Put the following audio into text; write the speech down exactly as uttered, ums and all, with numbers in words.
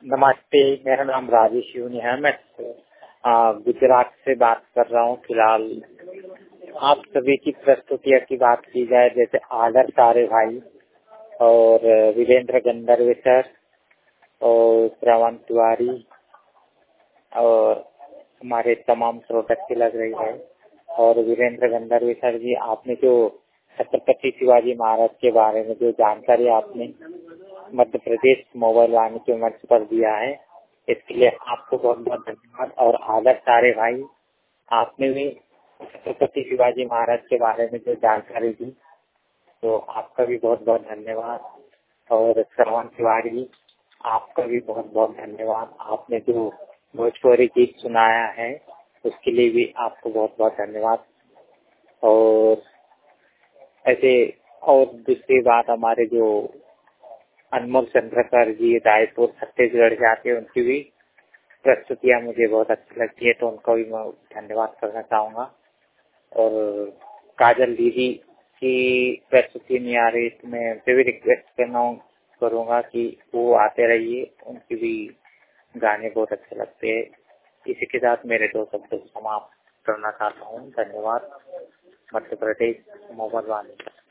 नमस्ते, मेरा नाम राजेश यूनी है। मैं आ, गुजरात से बात कर रहा हूँ। फिलहाल आप सभी की प्रस्तुतियों की बात की जाए, जैसे आदर सारे भाई और वीरेंद्र गंधर्व सर और श्रवण तिवारी और हमारे तमाम श्रोता की लग रही है। और वीरेंद्र गंधर्व सर जी, आपने जो छत्रपति शिवाजी महाराज के बारे में जो जानकारी आपने मध्य प्रदेश मोबाइल वाणिज्य मंच पर दिया है, इसके लिए आपको बहुत बहुत धन्यवाद। और आदर सारे भाई, आपने भी छत्रपति शिवाजी महाराज के बारे में जो जानकारी दी, तो आपका भी बहुत बहुत धन्यवाद। और श्रवण तिवारी, आपका भी बहुत बहुत धन्यवाद। आपने जो भोजपुरी गीत सुनाया है, उसके लिए भी आपको बहुत बहुत धन्यवाद। और ऐसे और दूसरी बात, हमारे जो अनमोल चंद्रकर जी रायपुर छत्तीसगढ़ से आते हैं, उनकी भी प्रस्तुतियाँ मुझे बहुत अच्छी लगती है, तो उनको भी मैं धन्यवाद करना चाहूँगा। और काजल दीदी की प्रस्तुति नहीं आ रही, तो मैं उनसे भी रिक्वेस्ट करना करूँगा कि वो आते रहिए, उनकी भी गाने बहुत अच्छे लगते हैं। इसी के साथ मेरे दो शब्द समाप्त करना चाहता हूँ। धन्यवाद। मध्य प्रदेश मोबाइल वाणी।